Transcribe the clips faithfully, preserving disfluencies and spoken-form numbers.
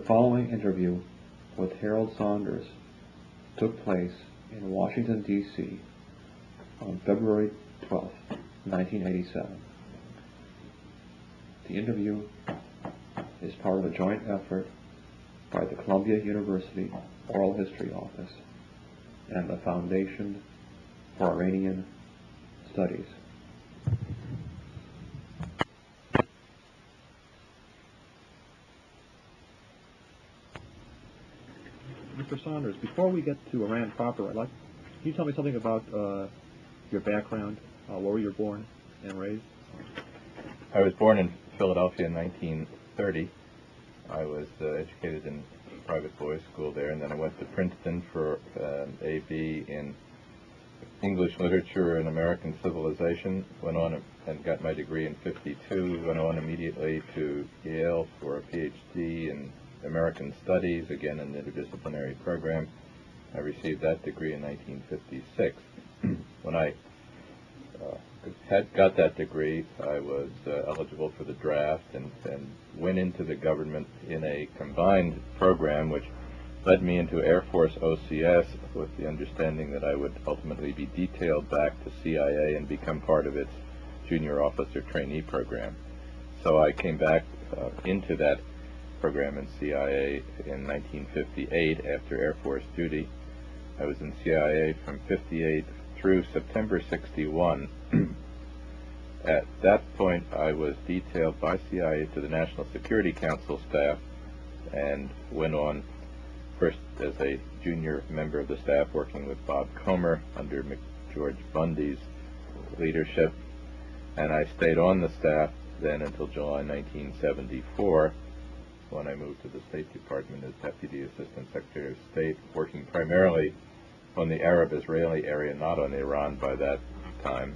following interview with Harold Saunders took place in Washington, D C on February twelfth, nineteen eighty-seven. The interview is part of a joint effort by the Columbia University Oral History Office and the Foundation for Iranian Studies. Mister Saunders, before we get to Iran proper, I'd like, can you tell me something about uh, your background? Uh, where were you born and raised? I was born in Philadelphia in nineteen thirty. I was uh, educated in private boys' school there, and then I went to Princeton for uh, an A B in English Literature and American Civilization. Went on and got my degree in fifty-two. Went on immediately to Yale for a P H D in American Studies, again an interdisciplinary program. I received that degree in nineteen fifty-six. When I uh, had got that degree, I was uh, eligible for the draft and, and went into the government in a combined program which led me into Air Force O C S with the understanding that I would ultimately be detailed back to C I A and become part of its junior officer trainee program. So I came back uh, into that program in C I A in nineteen fifty-eight after Air Force duty. I was in C I A from fifty-eight through September sixty-one. At that point, I was detailed by C I A to the National Security Council staff and went on first as a junior member of the staff working with Bob Comer under McGeorge Bundy's leadership, and I stayed on the staff then until July nineteen seventy-four, when I moved to the State Department as Deputy Assistant Secretary of State, working primarily on the Arab-Israeli area, not on Iran by that time.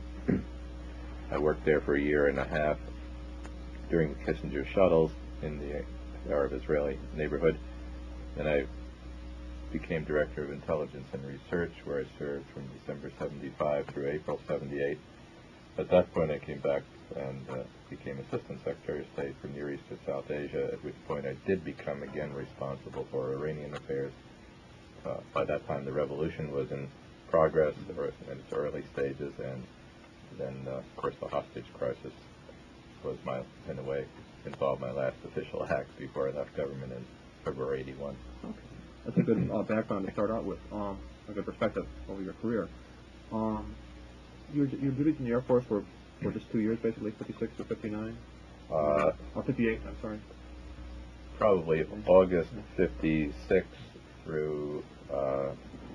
I worked there for a year and a half during the Kissinger shuttles in the Arab-Israeli neighborhood. Then I became Director of Intelligence and Research, where I served from December seventy-five through April seventy-eight. At that point, I came back and uh, became Assistant Secretary of State for Near East to South Asia, at which point I did become again responsible for Iranian affairs. Uh, by that time, the revolution was in progress, or in its early stages, and then, uh, of course, the hostage crisis was my, in a way, involved my last official act before I left government in February eighty-one. Okay. That's a good uh, background to start out with, um, a good perspective over your career. Um, your, your duties in the Air Force were, were just two years, basically, fifty-six to fifty-nine? Uh, or fifty-eight, I'm sorry. Probably August fifty-six through, uh,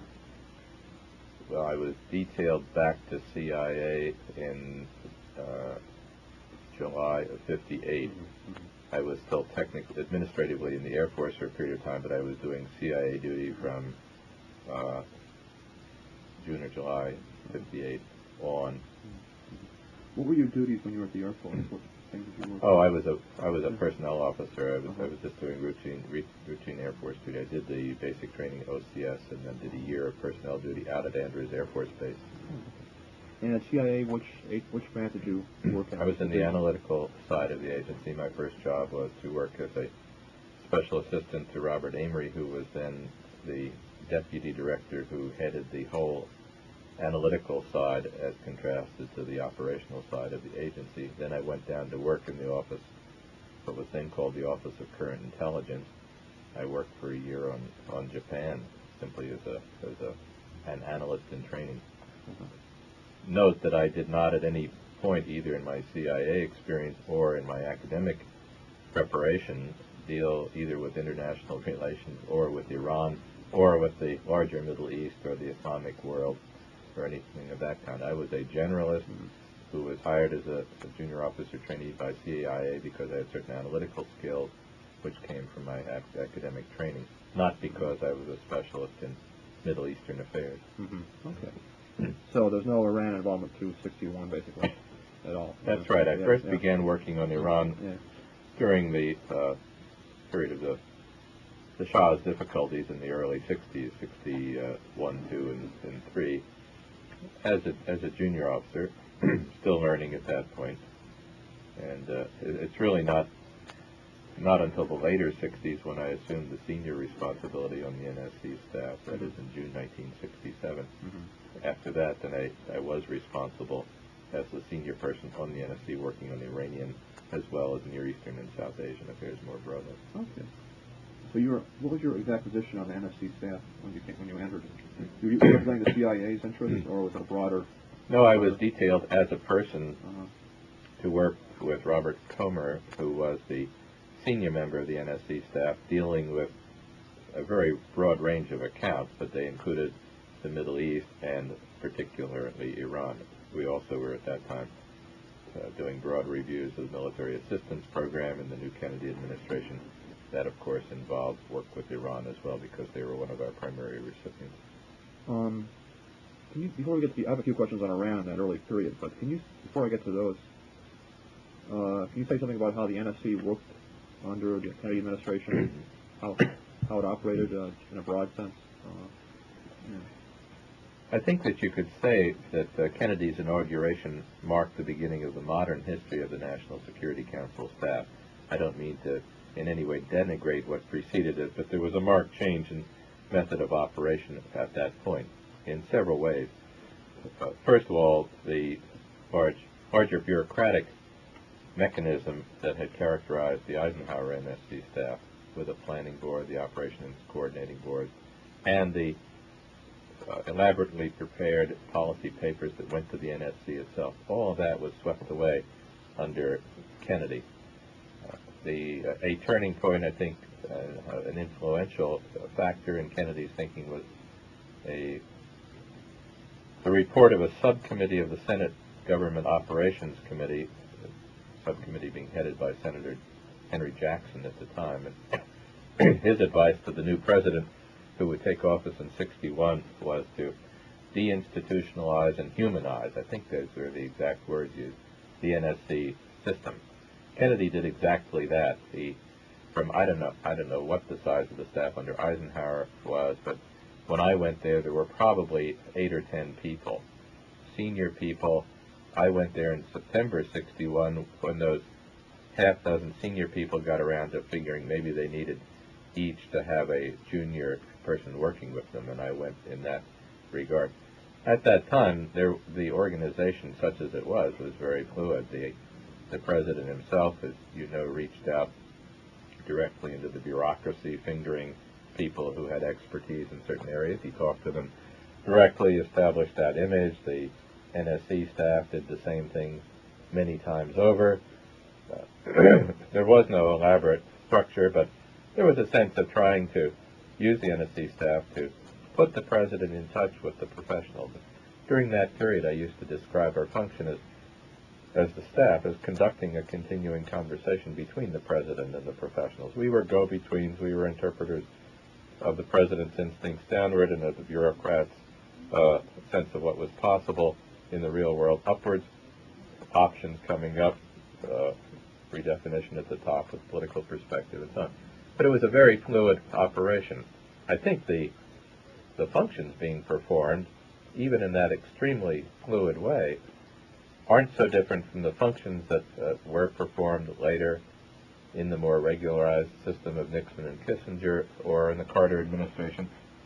well, I was detailed back to C I A in uh, July of fifty-eight. Mm-hmm. I was still technically, administratively in the Air Force for a period of time, but I was doing C I A duty from uh, June or July fifty-eight on. What were your duties when you were at the Air Force? What things did you work Oh, on? I was a I was a personnel officer. I was I was just doing routine re, routine Air Force duty. I did the basic training O C S and then did a year of personnel duty out at Andrews Air Force Base. And at C I A, which which branch did you work at? I was in the analytical side of the agency. My first job was to work as a special assistant to Robert Amory, who was then the deputy director who headed the whole analytical side as contrasted to the operational side of the agency. Then I went down to work in the office, what was then called the Office of Current Intelligence. I worked for a year on, on Japan, simply as a as a an analyst in training. Mm-hmm. Note that I did not at any point, either in my C I A experience or in my academic preparation, deal either with international relations or with Iran or with the larger Middle East or the Islamic world or anything of that kind. I was a generalist mm-hmm. who was hired as a, a junior officer trainee by C I A because I had certain analytical skills which came from my ac academic training, not because I was a specialist in Middle Eastern affairs. Mm-hmm. Okay. So there's no Iran involvement through sixty-one, basically, at all. That's right. I yeah, first yeah. began working on Iran yeah. during the uh, period of the the Shah's difficulties in the early sixties, sixty-one, two, and, and three, as a, as a junior officer, still learning at that point. And uh, it, it's really not not until the later sixties when I assumed the senior responsibility on the N S C staff, that is in June nineteen sixty-seven. Mm-hmm. After that, then I, I was responsible as the senior person on the N S C working on the Iranian as well as Near Eastern and South Asian affairs more broadly. Okay. So you were, what was your exact position on the N S C staff when you came, when you entered? Were you representing the C I A's interests, or was it a broader? No, I was detailed as a person Uh-huh. to work with Robert Comer, who was the senior member of the N S C staff, dealing with a very broad range of accounts, but they included the Middle East and particularly Iran. We also were at that time uh, doing broad reviews of the military assistance program in the new Kennedy administration. That, of course, involved work with Iran as well because they were one of our primary recipients. Um, can you, before we get to the, I have a few questions on Iran, that early period, but can you, before I get to those, uh, can you say something about how the N S C worked under the Kennedy administration, how how it operated uh, in a broad sense? Uh, yeah. I think that you could say that uh, Kennedy's inauguration marked the beginning of the modern history of the National Security Council staff. I don't mean to in any way denigrate what preceded it, but there was a marked change in method of operation at that point in several ways. Uh, first of all, the large, larger bureaucratic mechanism that had characterized the Eisenhower N S C staff with a planning board, the operations coordinating board, and the uh, elaborately prepared policy papers that went to the N S C itself. All of that was swept away under Kennedy. Uh, the uh, a turning point, I think, uh, an influential factor in Kennedy's thinking was a the report of a subcommittee of the Senate Government Operations Committee, the subcommittee being headed by Senator Henry Jackson at the time, and his advice to the new president, who would take office in sixty-one, was to deinstitutionalize and humanize, I think those are the exact words used, the N S C system. Kennedy did exactly that. He, from I don't know, I don't know what the size of the staff under Eisenhower was, but when I went there, there were probably eight or ten people, senior people. I went there in September sixty-one when those half dozen senior people got around to figuring maybe they needed each to have a junior person working with them, and I went in that regard. At that time, there, the organization, such as it was, was very fluid. The, the president himself, as you know, reached out directly into the bureaucracy, fingering people who had expertise in certain areas. He talked to them directly, established that image. The N S C staff did the same thing many times over. Uh, there was no elaborate structure, but there was a sense of trying to use the N S C staff to put the president in touch with the professionals. During that period, I used to describe our function as, as the staff, as conducting a continuing conversation between the president and the professionals. We were go-betweens, we were interpreters of the president's instincts downward and of the bureaucrats' uh, sense of what was possible in the real world upwards, options coming up, uh, redefinition at the top with political perspective and so on. But it was a very fluid operation. I think the the functions being performed, even in that extremely fluid way, aren't so different from the functions that uh, were performed later in the more regularized system of Nixon and Kissinger or in the Carter administration.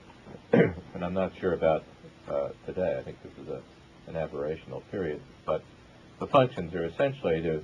And I'm not sure about uh, today. I think this is a, an aberrational period. But the functions are essentially to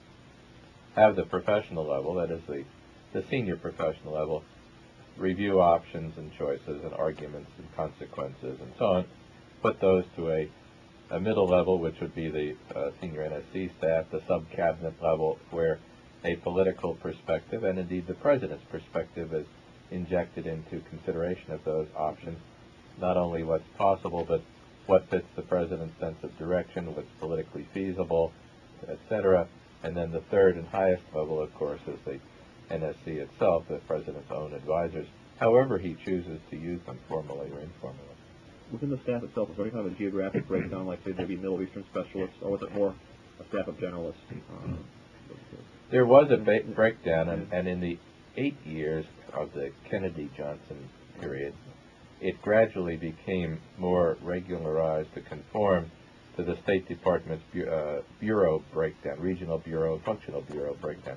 have the professional level, that is the, the senior professional level, review options and choices and arguments and consequences and so on, put those to a, a middle level, which would be the uh, senior N S C staff, the sub-cabinet level, where a political perspective and indeed the president's perspective is injected into consideration of those options, not only what's possible, but what fits the president's sense of direction, what's politically feasible, et cetera. And then the third and highest level, of course, is the N S C itself, the president's own advisors, however he chooses to use them, formally or informally. Within the staff itself, was there any kind of a geographic breakdown, like say maybe Middle Eastern specialists, or was it more a staff of generalists? Uh, There was a ba- breakdown, and, and in the eight years of the Kennedy-Johnson period, it gradually became more regularized to conform to the State Department's bu- uh, bureau breakdown, regional bureau, functional bureau breakdown.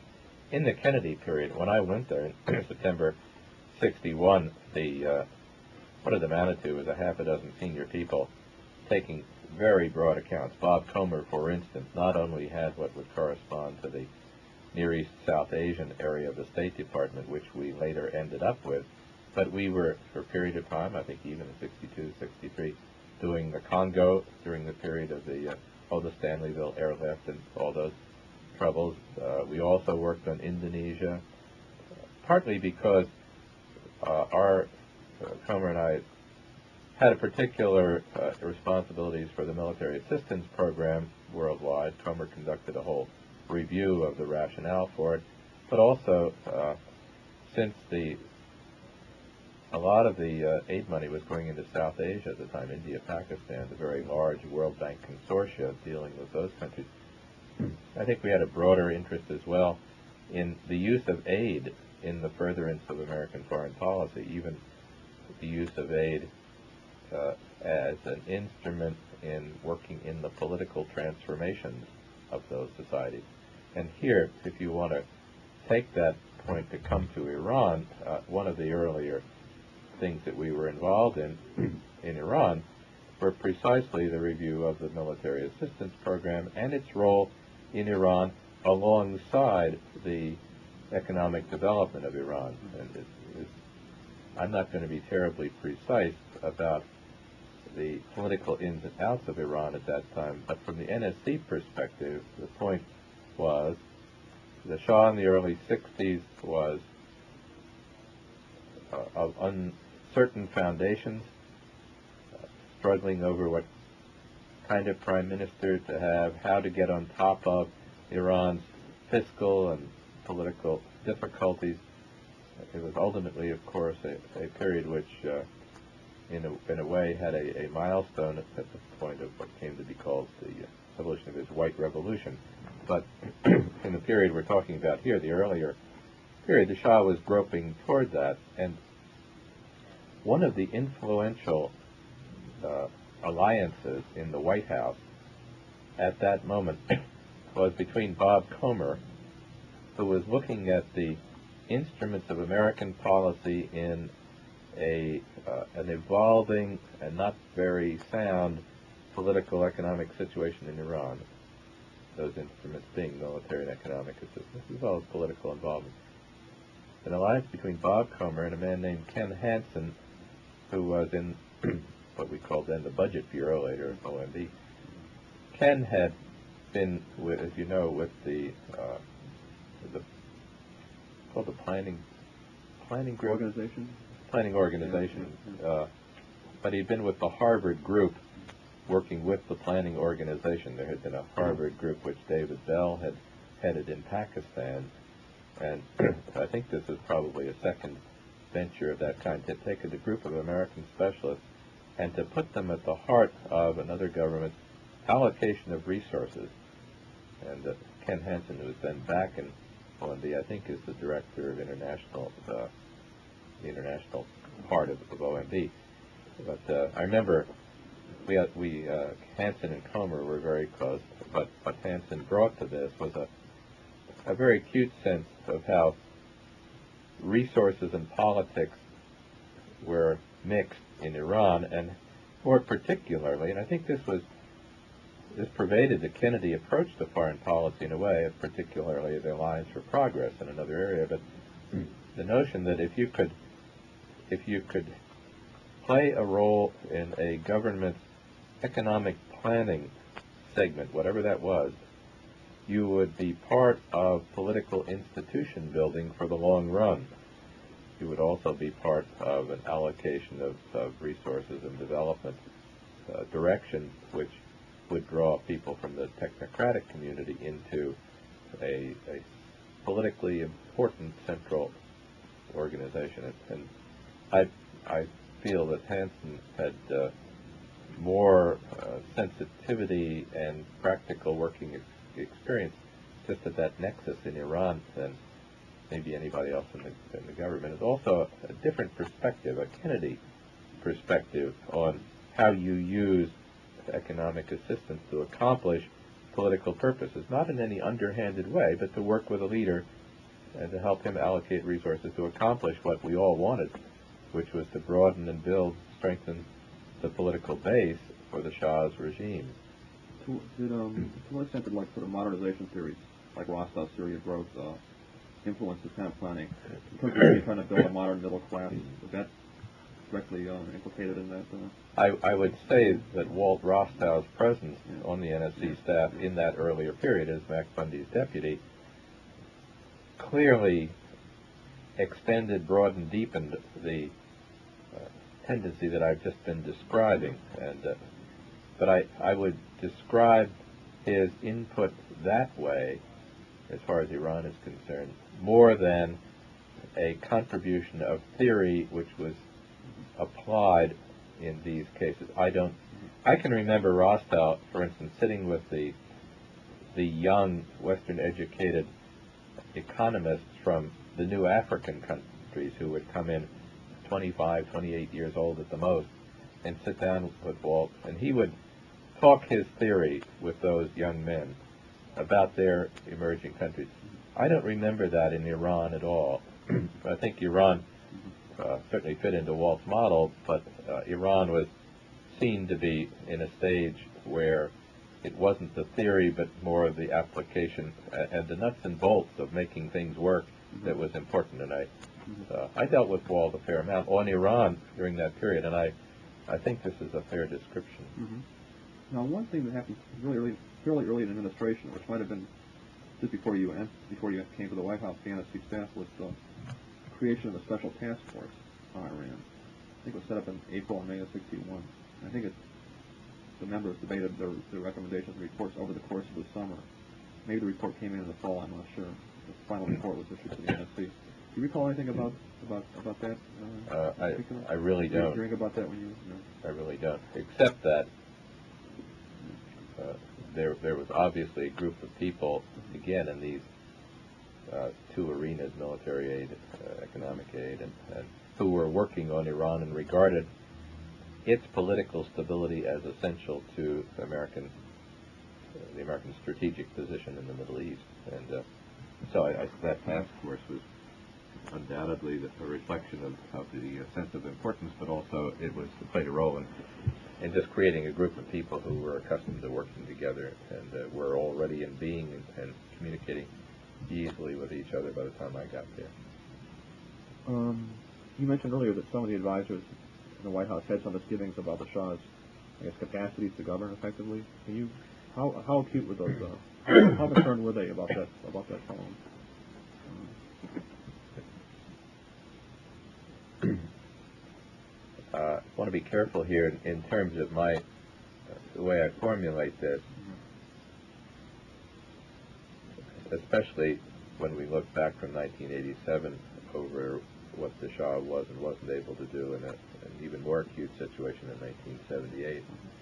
in the Kennedy period, when I went there in September sixty-one, the uh, what of the Manitou was a half a dozen senior people taking very broad accounts. Bob Comer, for instance, not only had what would correspond to the Near East South Asian area of the State Department, which we later ended up with, but we were, for a period of time, I think even in sixty-two, sixty-three, doing the Congo during the period of the, uh, oh, the Stanleyville airlift and all those troubles. Uh, we also worked on Indonesia, partly because uh, our, uh, Comer and I had a particular uh, responsibilities for the military assistance program worldwide. Comer conducted a whole review of the rationale for it, but also uh, since the a lot of the uh, aid money was going into South Asia at the time, India, Pakistan, the very large World Bank consortia dealing with those countries. I think we had a broader interest as well in the use of aid in the furtherance of American foreign policy, even the use of aid uh, as an instrument in working in the political transformations of those societies. And here, if you want to take that point to come to Iran, uh, one of the earlier things that we were involved in in Iran were precisely the review of the military assistance program and its role in Iran alongside the economic development of Iran. And it, it, I'm not going to be terribly precise about the political ins and outs of Iran at that time, but from the N S C perspective, the point was the Shah in the early sixties was uh, of uncertain foundations, uh, struggling over what kind of prime minister to have, how to get on top of Iran's fiscal and political difficulties. It was ultimately, of course, a, a period which, uh, in, a, in a way, had a, a milestone at, at the point of what came to be called the uh, evolution of his White Revolution. But in the period we're talking about here, the earlier period, the Shah was groping toward that. And one of the influential uh, alliances in the White House at that moment was between Bob Comer, who was looking at the instruments of American policy in a uh, an evolving and not very sound political economic situation in Iran, those instruments being military and economic assistance, as well as political involvement. An alliance between Bob Comer and a man named Ken Hansen, who was in what we called then the Budget Bureau, later O M B. Ken had been, with, as you know, with the, uh, the called the planning planning group Organization? planning organization, uh, but he'd been with the Harvard group, working with the planning organization. There had been a Harvard group which David Bell had headed in Pakistan, and I think this is probably a second venture of that kind, to take a group of American specialists and to put them at the heart of another government's allocation of resources. And uh, Ken Hansen, who was then back in O M B, I think is the director of international, uh, the international part of, of O M B. But uh, I remember we, had, we uh, Hansen and Comer were very close, but what Hansen brought to this was a, a very acute sense of how resources and politics were mixed in Iran, and more particularly, and I think this was this pervaded the Kennedy approach to foreign policy in a way, particularly the Alliance for Progress in another area, but the notion that if you could if you could play a role in a government's economic planning segment, whatever that was, you would be part of political institution building for the long run. You would also be part of an allocation of, of resources and development uh, directions which would draw people from the technocratic community into a, a politically important central organization. And I, I feel that Hansen had uh, more uh, sensitivity and practical working ex experience just at that nexus in Iran than maybe anybody else in the, in the government. It's also a, a different perspective, a Kennedy perspective on how you use economic assistance to accomplish political purposes, not in any underhanded way, but to work with a leader and to help him allocate resources to accomplish what we all wanted, which was to broaden and build, strengthen the political base for the Shah's regime. To, did, um, to what extent did like sort of modernization theories, like Rostov, Syria growth, uh, influence this kind of planning? In terms of really trying to build a modern middle class, was that directly uh, implicated in that? Uh, I, I would say that Walt Rostov's presence on the N S C staff in that earlier period as Mac Bundy's deputy clearly extended, broadened, deepened the uh, tendency that I've just been describing. And uh, but I, I would describe his input that way, as far as Iran is concerned, more than a contribution of theory which was applied in these cases. I don't. I can remember Rostov, for instance, sitting with the the young Western-educated economists from the new African countries who would come in twenty-five, twenty-eight years old at the most, and sit down with Walt, and he would talk his theory with those young men about their emerging countries. I don't remember that in Iran at all. I think Iran uh, certainly fit into Walt's model, but uh, Iran was seen to be in a stage where it wasn't the theory, but more of the application and the nuts and bolts of making things work that was important. And I, uh, I dealt with Walt a fair amount on Iran during that period, and I, I think this is a fair description. Mm-hmm. Now, one thing that happened really early, fairly early in administration, which might have been just before you en- before you came to the White House, the N S C staff, was the creation of a special task force on Iran. I think it was set up in April and May of sixty-one. I think it, the members debated the, the recommendations and reports over the course of the summer. Maybe the report came in in the fall, I'm not sure. The final report was issued to the N S C. Do you recall anything about about about that? Uh, Uh, I, particular? I really Did you don't. hearing about that when you? No. I really don't. Except that uh, there there was obviously a group of people, again, in these uh, two arenas, military aid, uh, economic aid, and, and who were working on Iran and regarded its political stability as essential to American, uh, the American strategic position in the Middle East. And uh, so I, I, that task force was undoubtedly the, a reflection of, of the uh, sense of importance, but also it was it played a role in, in just creating a group of people who were accustomed to working together and uh, were already in being and, and communicating easily with each other by the time I got there. Um, you mentioned earlier that some of the advisors in the White House had some misgivings about the Shah's, I guess, capacities to govern effectively. Can you, how how acute were those? Uh, how, how concerned were they about that about that problem? Uh, I want to be careful here in, in terms of my uh, the way I formulate this, especially when we look back from nineteen eighty-seven over what the Shah was and wasn't able to do in a, an even more acute situation in nineteen seventy-eight.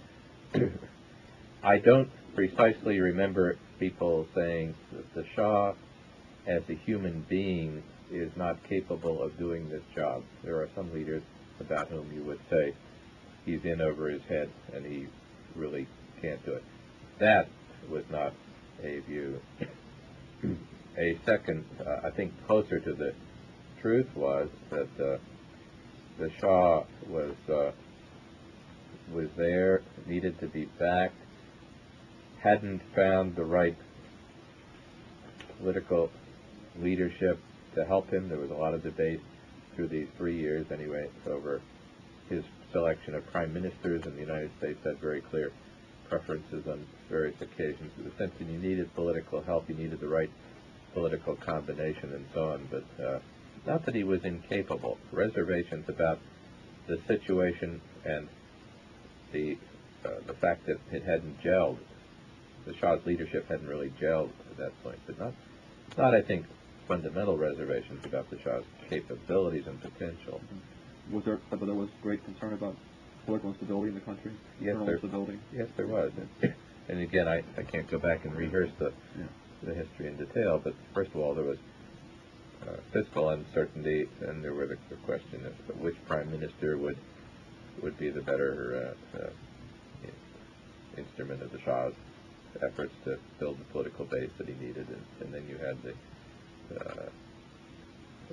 I don't precisely remember people saying that the Shah as a human being is not capable of doing this job. There are some leaders about whom you would say he's in over his head and he really can't do it. That was not a view. A second, uh, I think closer to the truth was that uh, the Shah was uh, was there, needed to be backed, hadn't found the right political leadership to help him. There was a lot of debate through these three years anyway over his selection of prime ministers, and the United States had very clear preferences on various occasions. In the sense that you needed political help, you needed the right political combination and so on, but uh, not that he was incapable. Reservations about the situation and the uh, the fact that it hadn't gelled, the Shah's leadership hadn't really gelled at that point, but not, not I think, fundamental reservations about the Shah's capabilities and potential. Was there, but there was great concern about political instability in the country? Yes, internal there, instability? yes, there was. And, and again, I, I can't go back and rehearse the, Yeah. the history in detail, but first of all, there was uh, fiscal uncertainty, and there were the, the question of which prime minister would would be the better uh, uh, instrument of the Shah's efforts to build the political base that he needed, and, and then you had the uh,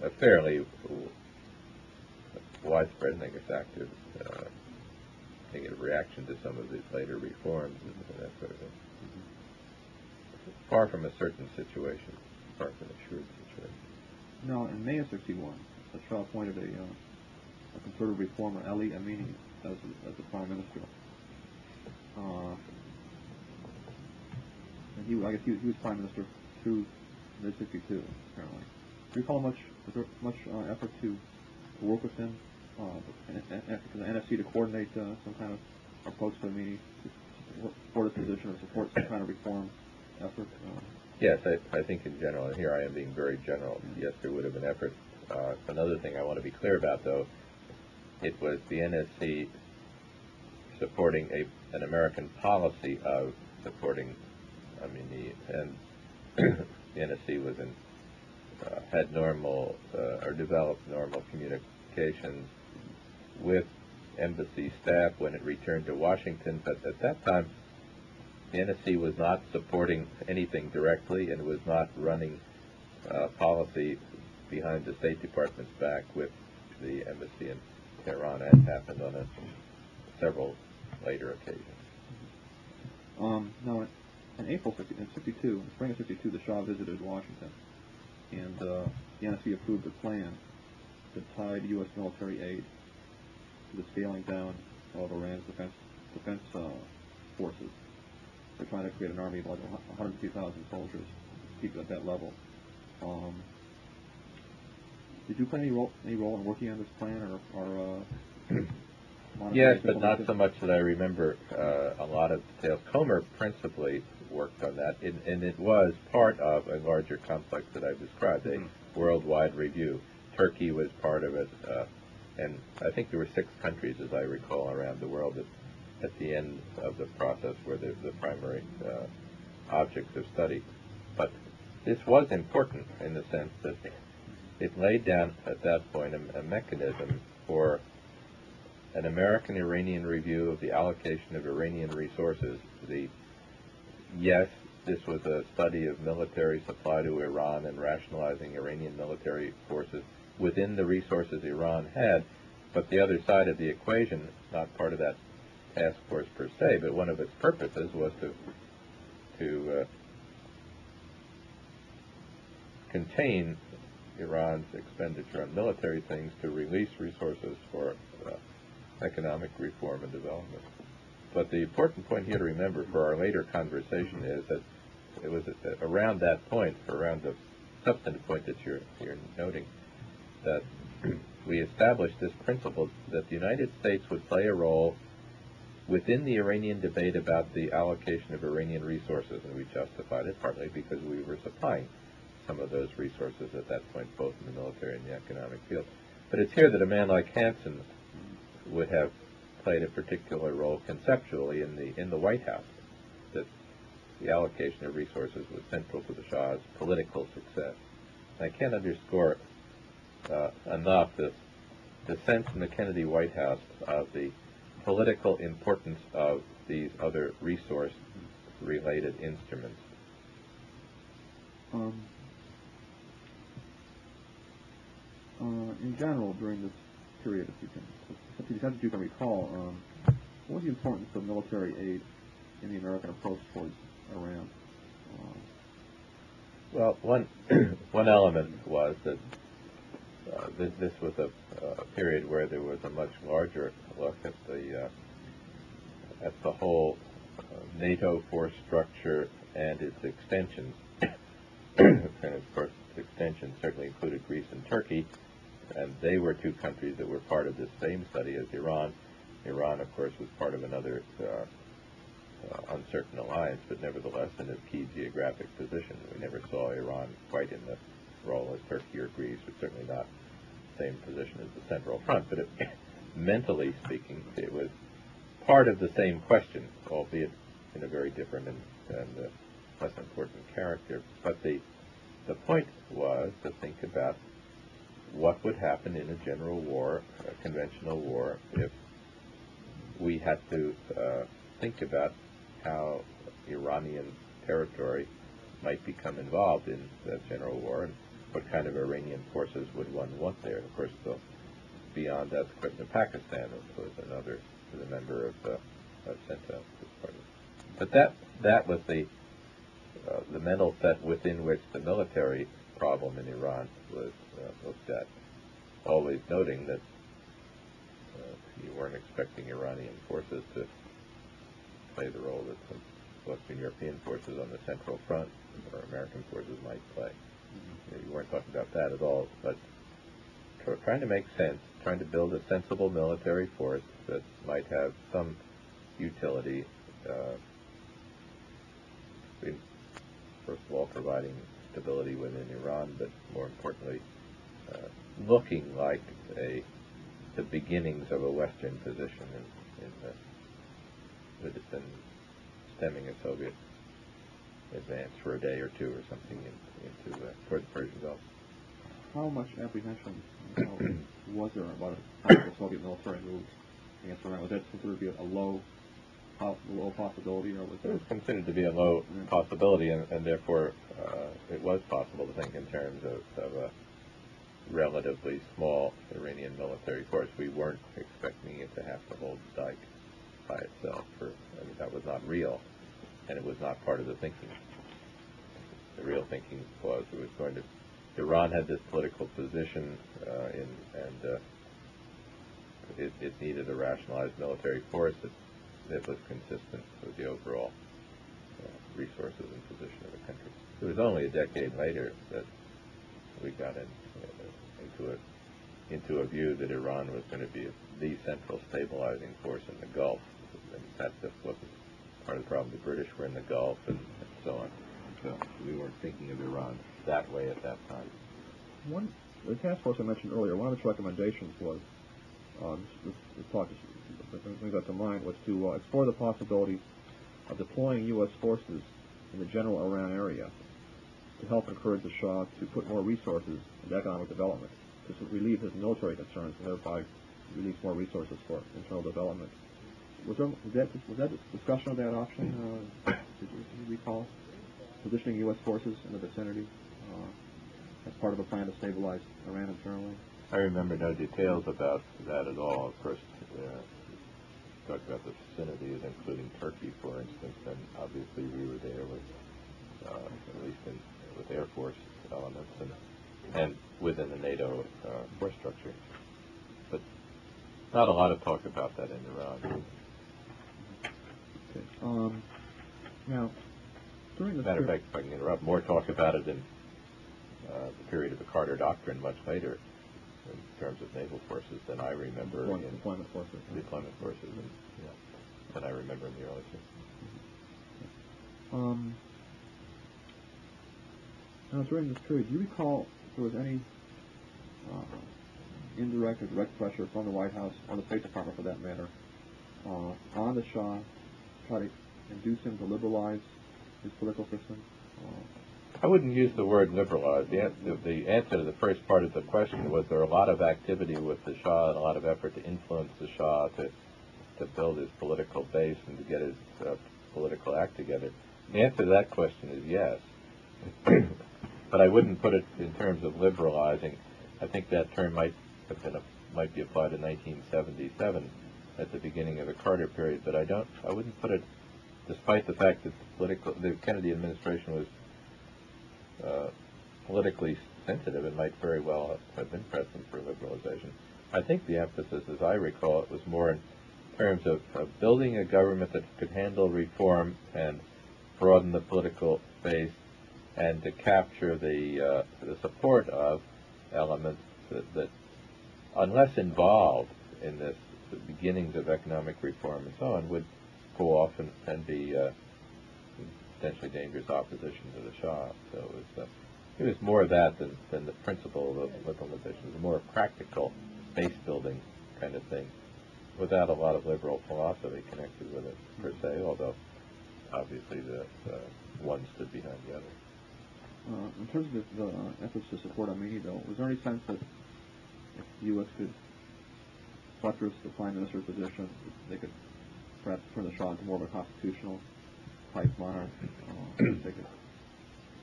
a fairly widespread, I think it's active, uh, negative reaction to some of the later reforms and, and that sort of thing. Far from a certain situation, far from a assured situation. Now, in May of sixty-one, the Shah appointed a, uh, a conservative reformer, Ali Amini, as, as the prime minister. Uh, and he, I guess he, he was prime minister through mid sixty-two, apparently. Do you recall much, was there much uh, effort to, to work with him, uh, and, and, and the N S C to coordinate uh, some kind of approach to Amini, to support his position or support some kind of reform effort? Uh, Yes, I, I think in general, and here I am being very general, yes, there would have been effort. Uh, another thing I want to be clear about, though, it was the N S C supporting a, an American policy of supporting, I mean, the, and the N S C was in, uh, had normal, uh, or developed normal communications with embassy staff when it returned to Washington, but at that time, the N S C was not supporting anything directly and was not running uh, policy behind the State Department's back with the embassy in Tehran, as happened on a, several later occasions. Um, now, in April sixty, in sixty-two, in spring of sixty-two, the Shah visited Washington, and uh, the N S C approved a plan that tied U S military aid to the scaling down of Iran's defense defense uh, forces. They're trying to create an army of like one hundred fifty thousand soldiers, keep it at that level. Um, did you play any role any role in working on this plan, or, or uh, yes, but not so much that I remember uh, a lot of details. Comer principally worked on that, and, and it was part of a larger complex that I've described, a Mm-hmm. worldwide review. Turkey was part of it, uh, and I think there were six countries, as I recall, around the world that at the end of the process were the, the primary uh, objects of study. But this was important in the sense that it laid down at that point a, a mechanism for an American-Iranian review of the allocation of Iranian resources. The yes, this was a study of military supply to Iran and rationalizing Iranian military forces within the resources Iran had, but the other side of the equation, not part of that task force per se, but one of its purposes was to to uh, contain Iran's expenditure on military things to release resources for uh, economic reform and development. But the important point here to remember for our later conversation is that it was around that point, around the substantive point that you're, you're noting, that we established this principle that the United States would play a role within the Iranian debate about the allocation of Iranian resources, and we justified it partly because we were supplying some of those resources at that point, both in the military and the economic field. But it's here that a man like Hansen would have played a particular role conceptually in the in the White House, that the allocation of resources was central to the Shah's political success. And I can't underscore uh, enough the, the sense in the Kennedy White House of the political importance of these other resource-related instruments. Um, uh, in general, during this period, if you can, to the extent that you can recall, um, what was the importance of military aid in the American approach towards Iran? Uh, Well, one one element was that uh, this, this was a, a period where there was a much larger look at the uh, at the whole uh, NATO force structure and its extensions. And of course, extensions certainly included Greece and Turkey, and they were two countries that were part of this same study as Iran. Iran, of course, was part of another uh, uh, uncertain alliance, but nevertheless in a key geographic position. We never saw Iran quite in the role as Turkey or Greece, but certainly not the same position as the Central Front. But it, mentally speaking, it was part of the same question, albeit in a very different and, and uh, less important character. But the the point was to think about what would happen in a general war, a conventional war, if we had to uh, think about how Iranian territory might become involved in that general war. And what kind of Iranian forces would one want there? Of course, the, beyond that, the question of Pakistan was another was a member of, uh, of CENTO. But that that was the uh, the mental set within which the military problem in Iran was uh, looked at, always noting that uh, you weren't expecting Iranian forces to play the role that some Western European forces on the Central Front or American forces might play. Mm-hmm. You weren't talking about that at all, but tr- trying to make sense, trying to build a sensible military force that might have some utility, uh, in, first of all, providing stability within Iran, but more importantly, uh, looking like a the beginnings of a Western position in, in the that had been stemming a Soviet advance for a day or two or something in, into uh, toward the Persian Gulf. How much apprehension uh, was there about a possible Soviet military move against Iran? Was that considered to be a low, a low possibility, or was It it? was considered to be a low possibility, and, and therefore uh, it was possible to think in terms of, of a relatively small Iranian military force. We weren't expecting it to have to hold Dyke by itself. For I mean, that was not real, and it was not part of the thinking. The real thinking was it was going to. Iran had this political position, uh, in, and uh, it, it needed a rationalized military force that, that was consistent with the overall uh, resources and position of the country. It was only a decade later that we got in, uh, into a into a view that Iran was going to be the central stabilizing force in the Gulf. And that just wasn't part of the problem. The British were in the Gulf and, and so on. So we weren't thinking of Iran that way at that time. One, the task force I mentioned earlier, one of its recommendations was, um, this, this thought just brings that to mind, was to uh, explore the possibility of deploying U S forces in the general Iran area to help encourage the Shah to put more resources into economic development, to relieve his military concerns and thereby release more resources for internal development. Was there was that, was that discussion of that option? Uh, did, you, did you recall positioning U S forces in the vicinity uh, as part of a plan to stabilize Iran internally? I remember no details about that at all. Of course, uh, talked about the vicinities, including Turkey, for instance, and obviously we were there with, uh, at least in, with Air Force elements and, and within the NATO uh, force structure. But not a lot of talk about that in Iran. Okay. Um, now, during the Matter of fact, if I can interrupt, more talk about it in uh, the period of the Carter Doctrine much later in terms of naval forces than I remember deployment, in deployment forces. deployment forces and, yeah, than I remember in the early sixties. Um, now, during this period, do you recall if there was any uh, indirect or direct pressure from the White House, or the State Department for that matter, uh, on the Shah to try to induce him to liberalize his political system? Uh, I wouldn't use the word liberalize. The, an- the answer to the first part of the question was there a lot of activity with the Shah and a lot of effort to influence the Shah to to build his political base and to get his uh, political act together. The answer to that question is yes. But I wouldn't put it in terms of liberalizing. I think that term might have been a, might be applied in nineteen seventy-seven at the beginning of the Carter period, but I don't. I wouldn't put it, despite the fact that the political the Kennedy administration was uh, politically sensitive and might very well have been pressing for liberalization. I think the emphasis, as I recall it, was more in terms of, of building a government that could handle reform and broaden the political base, and to capture the uh, the support of elements that, that, unless involved in this, the beginnings of economic reform and so on, would go off and, and be uh, potentially dangerous opposition to the Shah. So it was, uh, it was more of that than, than the principle of liberalization. It was a more practical base-building kind of thing, without a lot of liberal philosophy connected with it, per se, although obviously the uh, one stood behind the other. Uh, in terms of the, the uh, efforts to support Armenia, though, was there any sense that if the U S could buttress the Prime Minister's position, they could perhaps turn the Shah into more of a constitutional type monarch? Uh, they could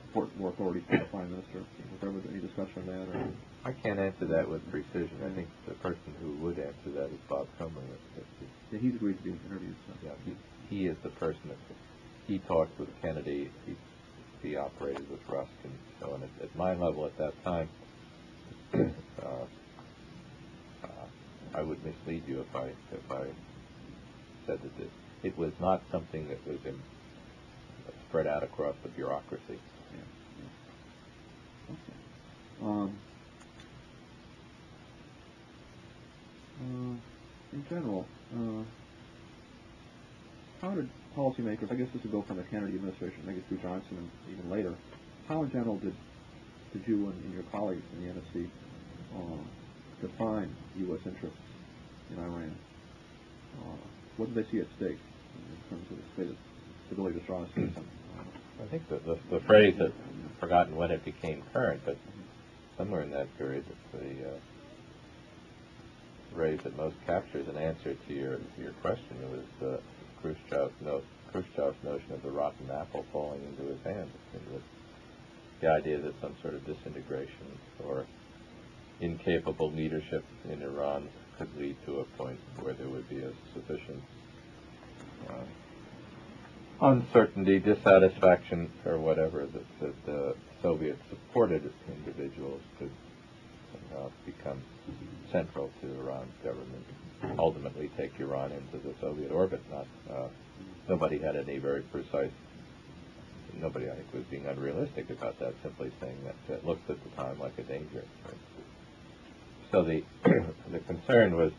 support more authority from the Prime Minister? Was there ever any discussion of that? Or? I can't answer that with precision. I think the person who would answer that is Bob Cumberland. Yeah, he's agreed to be interviewed. So. Yeah, he, he is the person that he talked with Kennedy. He, he operated with Rusk, and so on. At, at my level at that time, uh, uh, I would mislead you if I if I said that it, it was not something that was in, uh, spread out across the bureaucracy. Yeah, yeah. Okay. Um, uh, in general, uh, how did policymakers, I guess this would go from the Kennedy administration, I guess through Johnson and even later, how in general did, did you and, and your colleagues in the N S C uh, define U S interests in Iran? Uh, what did they see at stake in terms of the state of stability of the Shah system? I think the, the, the phrase, I've forgotten when it became current, but somewhere in that period, the uh, phrase that most captures an answer to your your question was uh, Khrushchev's, no, Khrushchev's notion of the rotten apple falling into his hand. It was the idea that some sort of disintegration or incapable leadership in Iran could lead to a point where there would be a sufficient uh, uncertainty, dissatisfaction, or whatever that, that the Soviet-supported individuals could uh, become central to Iran's government, ultimately take Iran into the Soviet orbit. Not uh, nobody had any very precise. Nobody, I think, was being unrealistic about that. Simply saying that it looked at the time like a danger. So the the concern was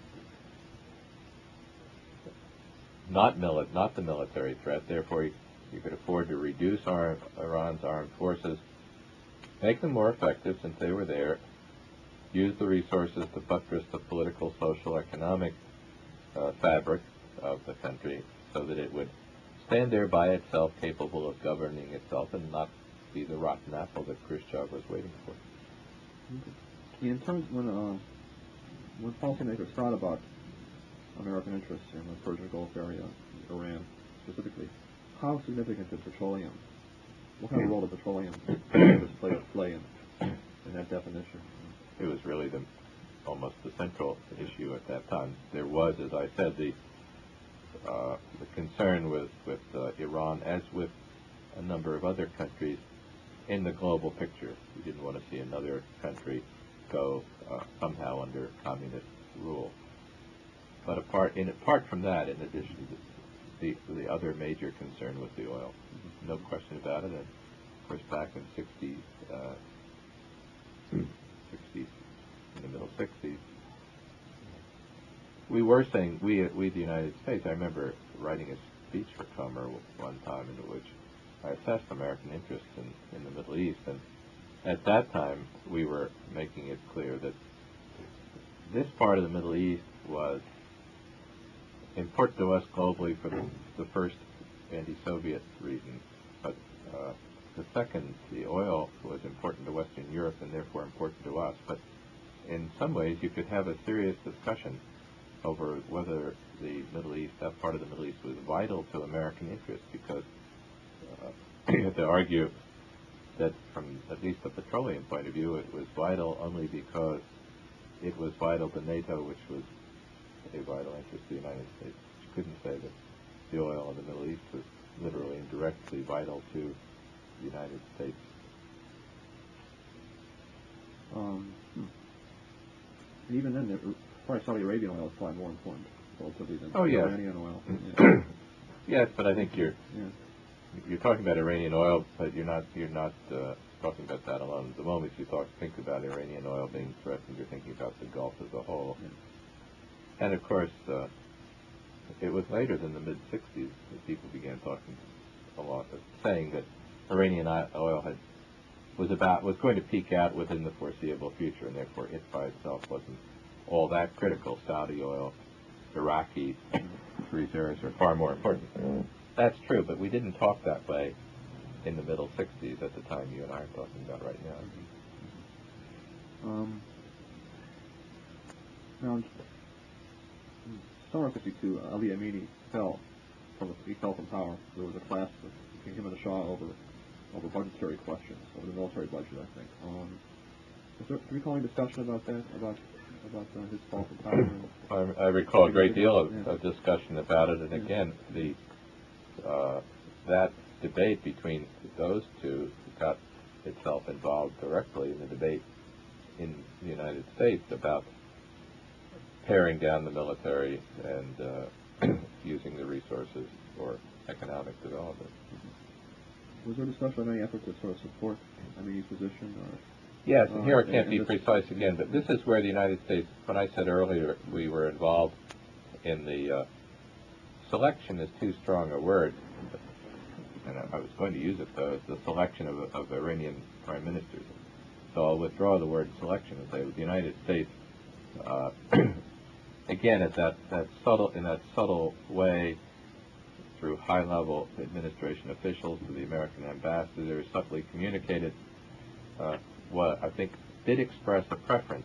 not mili- not the military threat. Therefore, you, you could afford to reduce our, Iran's armed forces, make them more effective since they were there, use the resources to buttress the political, social, economic uh, fabric of the country so that it would stand there by itself, capable of governing itself, and not be the rotten apple that Khrushchev was waiting for. Okay. In terms, when uh, when policymakers thought about American interests in the Persian Gulf area, Iran specifically, how significant did petroleum, what kind of role did petroleum play, play in, in that definition? It was really the almost the central issue at that time. There was, as I said, the uh, the concern with with uh, Iran, as with a number of other countries, in the global picture. We didn't want to see another country go uh, somehow under communist rule. But apart, in, apart from that, in addition, the, the the other major concern was the oil. Mm-hmm. No question about it. And of course, back in sixties, uh, sixties, in the middle sixties, we were saying, we, we the United States, I remember writing a speech for Comer one time in which I assessed American interests in, in the Middle East, and at that time we were making it clear that this part of the Middle East was important to us globally for the, the first anti-Soviet reason, but uh, the second, the oil, was important to Western Europe and therefore important to us. But in some ways you could have a serious discussion over whether the Middle East, that part of the Middle East, was vital to American interests, because uh, you have to argue that from at least the petroleum point of view, it was vital only because it was vital to NATO, which was a vital interest to the United States. You couldn't say that the oil of the Middle East was literally and directly vital to the United States. Um, hmm. And even then, the, probably Saudi Arabian oil is probably more important relatively than oh, yes. Iranian oil. Yeah. Yes, but I think you're yeah. you're talking about Iranian oil, but you're not you're not uh, talking about that alone. At the moment you talk think about Iranian oil being threatened, you're thinking about the Gulf as a whole. Yeah. And of course, uh, it was later than the mid sixties that people began talking a lot, of saying that Iranian oil had was about was going to peak out within the foreseeable future, and therefore it by itself wasn't all that critical. Saudi oil, Iraqi reserves are far more important. That's true, but we didn't talk that way in the middle sixties at the time you and I are talking about right now. Um, now, summer fifty-two, Ali Amini fell from he fell from power. There was a clash between him and the Shah over over budgetary questions, over the military budget, I think. Um, is there, do you recall any discussion about that, about about uh, his fall from power? And, I, I recall a great deal of, Yeah. of discussion about it, and Yeah. again, the uh, that debate between those two got itself involved directly in the debate in the United States about paring down the military and uh, using the resources for economic development. Was there discussion of any effort to sort of support Amini's position? Or, Yes, and here I Uh, can't and be this- precise again, but this is where the United States, when I said earlier we were involved in the uh, selection is too strong a word, and I, I was going to use it though, it's the selection of, of Iranian prime ministers. So I'll withdraw the word selection and say the United States, uh, again, at that, that subtle, in that subtle way, through high-level administration officials to the American ambassador, subtly communicated uh, what I think did express a preference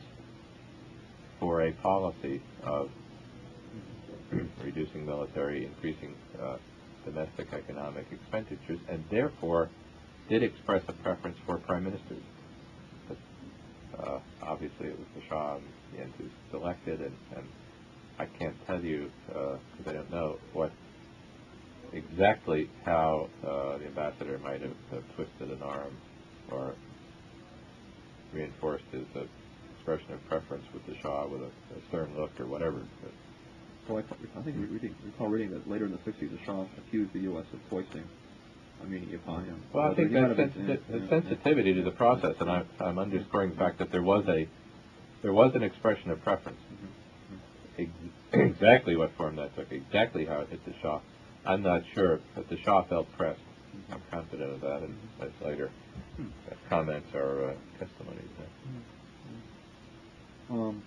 for a policy of reducing military, increasing uh, domestic economic expenditures, and therefore did express a preference for prime ministers. But, uh, obviously, it was the Shah in the end who selected, and, and I can't tell you, because I don't know what exactly how uh, the ambassador might have, have twisted an arm or reinforced his uh, expression of preference with the Shah with a, a stern look or whatever. But, so I, I think we reading, recall reading that later in the sixties, the Shah accused the U S of foisting Amini upon him. well, I So think there that might have been- sensi- yeah, the yeah, sensitivity to the process, and I'm, I'm underscoring the fact that there was a there was an expression of preference. Ex- exactly what form that took, exactly how it hit the Shah, I'm not sure, but the Shah felt pressed. I'm confident of that, and as later uh, comments are uh, testimonies. Um,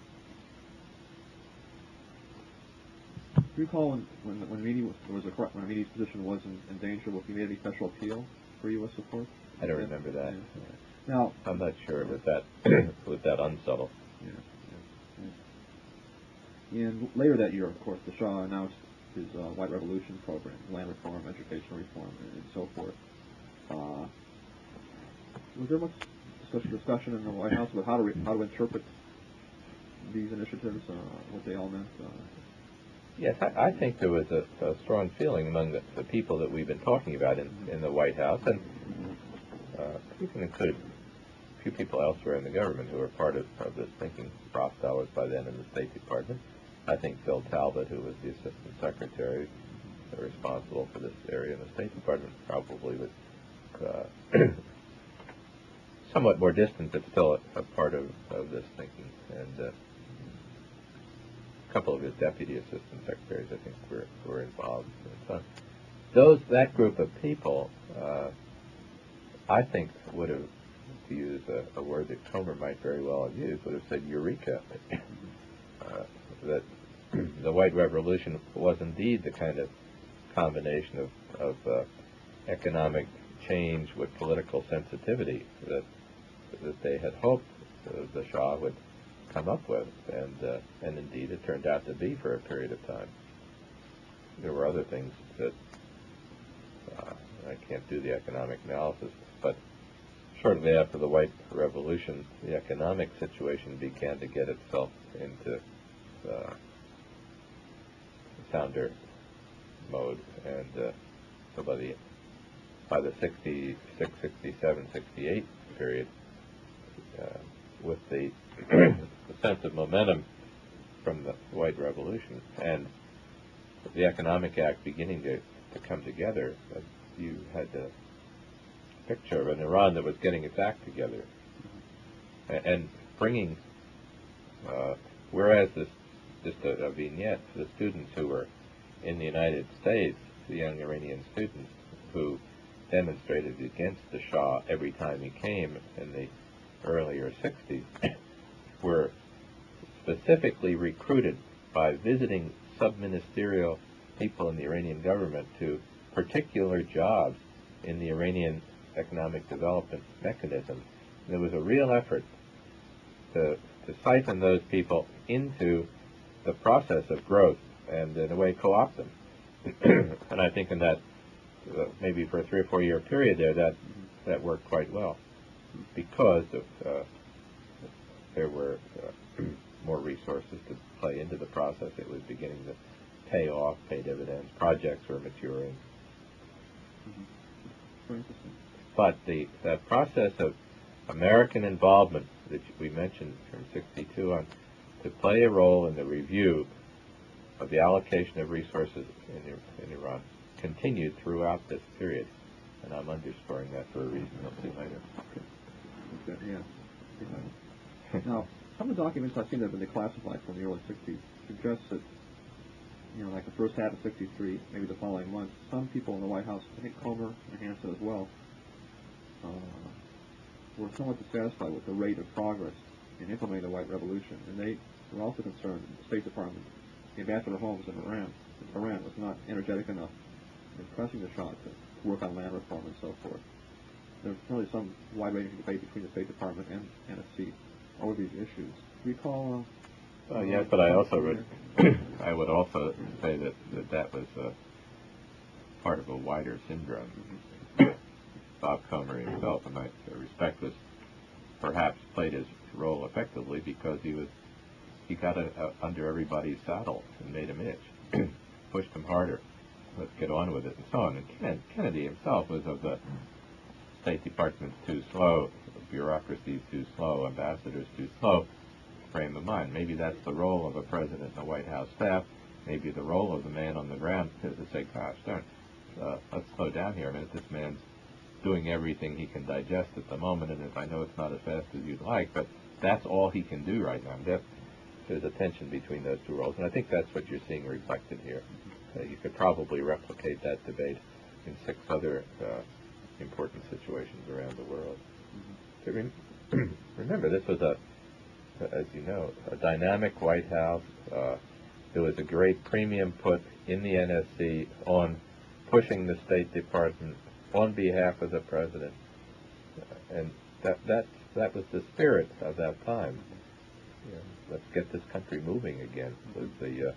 do you recall when when when Amini was, there was a cor- when Amini's position was in, in danger, if he made any special appeal for U S support? I don't Yeah. remember that. Yeah. Now, I'm not sure with that with that unsubtle. yeah, yeah, yeah. And later that year, of course, the Shah announced his uh, White Revolution program, land reform, educational reform, and, and so forth. Uh, was there much discussion, discussion in the White House about how to re- how to interpret these initiatives, uh, what they all meant? Uh, Yes, I, I think there was a, a strong feeling among the, the people that we've been talking about in, in the White House, and uh, you can include a few people elsewhere in the government who were part of, of this thinking. Rostow was by then in the State Department. I think Phil Talbot, who was the Assistant Secretary uh, responsible for this area in the State Department, probably was uh, somewhat more distant, but still a, a part of, of this thinking. And uh, a couple of his deputy assistant secretaries, I think, were, were involved. So those that group of people, uh, I think, would have, to use a, a word that Comer might very well have used, would have said eureka. uh, that the White Revolution was indeed the kind of combination of, of uh, economic change with political sensitivity that that they had hoped uh, the Shah would come up with, and uh, and indeed it turned out to be for a period of time. There were other things that uh, I can't do the economic analysis, but shortly after the White Revolution, the economic situation began to get itself into uh, sounder mode, and uh, so by the by the sixty-six, sixty-seven, sixty-eight period, uh, with the, the sense of momentum from the White Revolution and the Economic Act beginning to, to come together, uh, you had a picture of an Iran that was getting its act together and, and bringing, uh, whereas this, just a, a vignette, the students who were in the United States, the young Iranian students who demonstrated against the Shah every time he came in the earlier sixties, were specifically recruited by visiting sub-ministerial people in the Iranian government to particular jobs in the Iranian economic development mechanism. And there was a real effort to, to siphon those people into the process of growth and, in a way, co-opt them. And I think in that, uh, maybe for a three or four year period there, that that worked quite well because of uh, there were uh, more resources to play into the process. It was beginning to pay off, pay dividends. Projects were maturing. Mm-hmm. Very interesting. But the that process of American involvement that we mentioned from sixty-two on to play a role in the review of the allocation of resources in, in Iran continued throughout this period. And I'm underscoring that for a reason I'll see later. Okay, yeah. Now, some of the documents I've seen that have been declassified from the early sixties suggest that, you know, like the first half of sixty-three, maybe the following months, some people in the White House, I think Comer and Hansen as well, uh, were somewhat dissatisfied with the rate of progress in implementing the White Revolution, and they were also concerned that the State Department, the Ambassador Holmes in Iran, in Iran was not energetic enough in pressing the Shah to work on land reform and so forth. There's really some wide-ranging debate between the State Department and N S C over these issues. Do you recall? Uh, Oh yes, but I also would I would also say that that, that was uh, part of a wider syndrome. Mm-hmm. Bob Comer himself, in my respect, was perhaps played his role effectively because he was he got a, a, under everybody's saddle and made him itch, pushed him harder. Let's get on with it, and so on. And Ken, Kennedy himself was of the State Department's too slow, bureaucracy's too slow, ambassadors too slow frame of mind. Maybe that's the role of a president and a White House staff. Maybe the role of the man on the ground is to say, gosh, darn, uh, let's slow down here a minute. This man's doing everything he can digest at the moment, and if I know it's not as fast as you'd like, but that's all he can do right now. That, there's a tension between those two roles, and I think that's what you're seeing reflected here. Uh, you could probably replicate that debate in six other uh, important situations around the world. Mm-hmm. Rem- remember, this was a, as you know, a dynamic White House. Uh, there was a great premium put in the N S C on pushing the State Department on behalf of the president, uh, and that that that was the spirit of that time. You know, let's get this country moving again. Was the uh,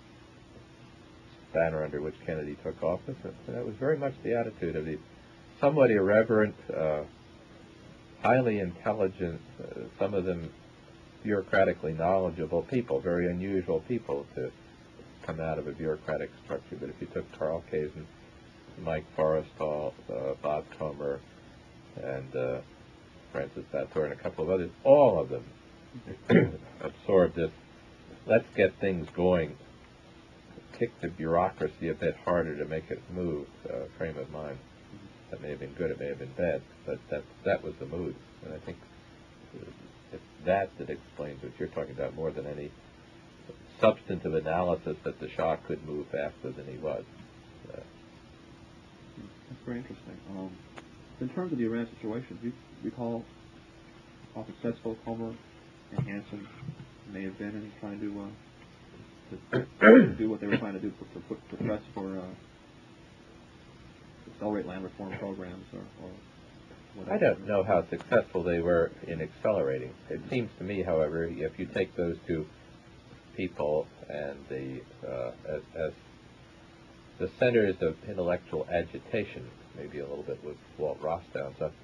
banner under which Kennedy took office, and that was very much the attitude of these somewhat irreverent, uh, highly intelligent, uh, some of them bureaucratically knowledgeable people, very unusual people to come out of a bureaucratic structure. But if you took Carl Kazin, Mike Forrestal, uh, Bob Comer, and uh, Francis Bator, and a couple of others, all of them absorbed this, let's get things going, kick the bureaucracy a bit harder to make it move, uh, frame of mind. That may have been good, it may have been bad, but that that was the mood. And I think it's that that explains what you're talking about more than any substantive analysis that the Shah could move faster than he was. Uh, That's very interesting. Um, in terms of the Iran situation, do you recall how successful Comer and Hansen may have been in trying to, uh, to do what they were trying to do, to put the press for uh, accelerate land reform programs or, or whatever? I don't know how successful they were in accelerating. It seems to me, however, if you take those two people and the uh, as, as the centers of intellectual agitation, maybe a little bit with Walt Rostow, so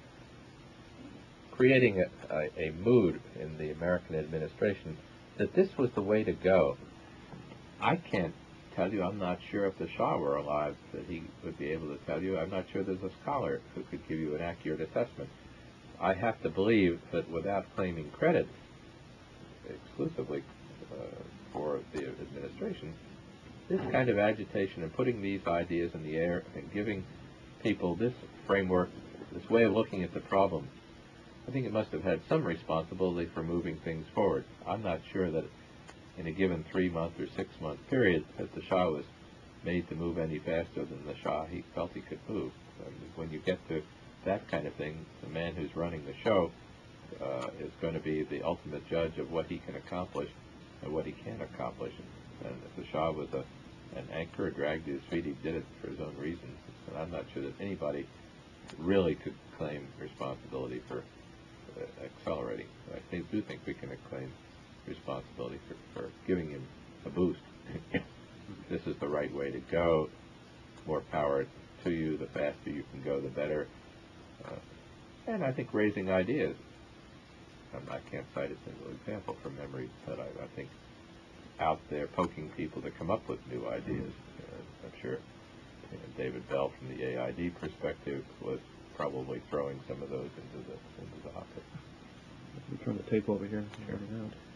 creating a, a, a mood in the American administration that this was the way to go. I can't tell you, I'm not sure if the Shah were alive that he would be able to tell you. I'm not sure there's a scholar who could give you an accurate assessment. I have to believe that without claiming credit exclusively uh, for the administration, this kind of agitation and putting these ideas in the air and giving people this framework, this way of looking at the problem, I think it must have had some responsibility for moving things forward. I'm not sure that in a given three-month or six-month period that the Shah was made to move any faster than the Shah he felt he could move. I mean, when you get to that kind of thing, the man who's running the show uh, is going to be the ultimate judge of what he can accomplish and what he can't accomplish. And if the Shah was a, an anchor, dragged to his feet, he did it for his own reasons. And I'm not sure that anybody really could claim responsibility for uh, accelerating. I think, do think we can claim responsibility for, for giving him a boost. This is the right way to go. More power to you. The faster you can go, the better. Uh, and I think raising ideas. I'm, I can't cite a single example from memory, but I, I think out there poking people to come up with new ideas. Uh, I'm sure you know, David Bell, from the A I D perspective, was probably throwing some of those into the into the hopper. Let me turn the tape over here. Sure.